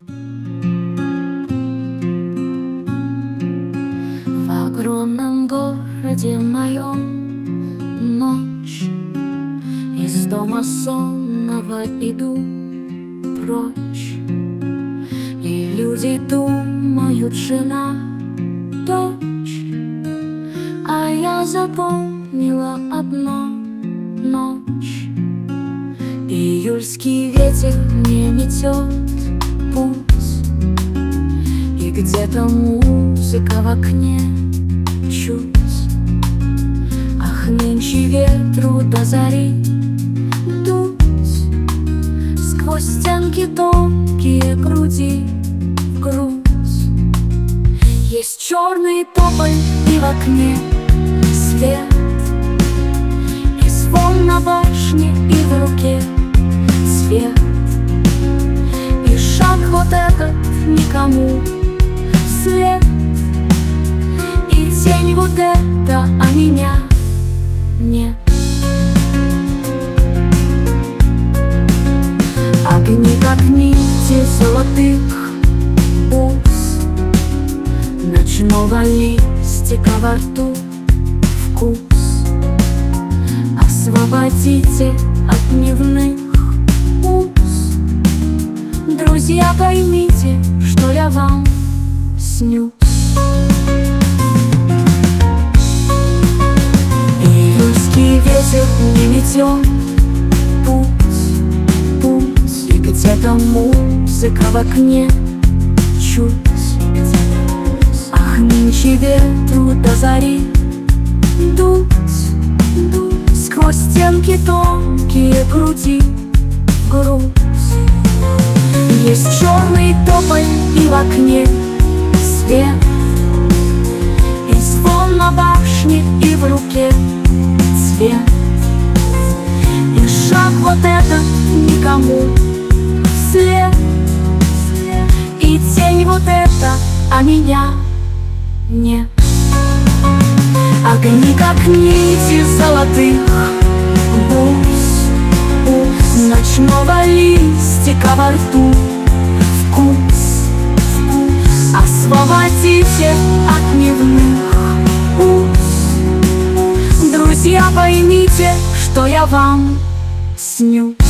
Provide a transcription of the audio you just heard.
В огромном городе моем ночь. Из дома сонного иду прочь, и люди думают: жена, дочь. А я запомнила одно: ночь. Июльский ветер не метет путь, и где-то музыка в окне чуть. Ах, нынче ветру до зари дуть сквозь стенки тонкие груди в грудь. Есть черный тополь и в окне свет, и звон на башне, и в руке цвет. И шаг вот этот никому вслед, и тень вот эта, а меня нет. Огни, как нити золотых бус ночного листика во рту вкус. Освободите от дневных уз. Друзья, поймите, что я вам снюсь. Июльский ветер не метет путь, и где-то музыка в окне чуть. Ах, нынче ветру до зари дуть сквозь стенки тонкие груди грудь. Есть черный тополь и в окне свет, и звон на башне, и в руке цвет. И шаг вот этот никому вслед, и тень вот эта, а меня нет. Огни, как нити золотых бус ночного листика во рту вкус. Освободите от дневных уз. Друзья, поймите, что я вам снюсь.